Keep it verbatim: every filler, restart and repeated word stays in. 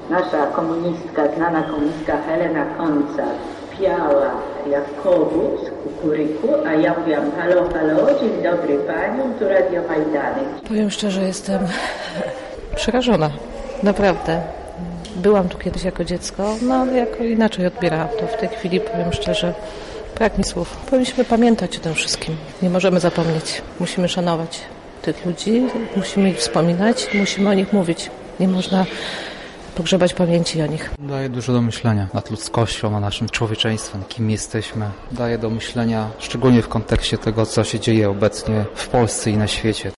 Nasza komunistka, znana komunistka Helena Konca piała jak kowód z kukuryku, a ja mówiłam: halo, halo, dzień dobry pani, tu Radio Majdanek. Powiem szczerze, jestem przerażona, naprawdę. Byłam tu kiedyś jako dziecko, no ale jako inaczej odbierałam to. W tej chwili, powiem szczerze, brak mi słów. Powinniśmy pamiętać o tym wszystkim. Nie możemy zapomnieć. Musimy szanować tych ludzi, musimy ich wspominać, musimy o nich mówić. Nie można pogrzebać pamięci o nich. Daje dużo do myślenia nad ludzkością, nad naszym człowieczeństwem, kim jesteśmy. Daje do myślenia, szczególnie w kontekście tego, co się dzieje obecnie w Polsce i na świecie.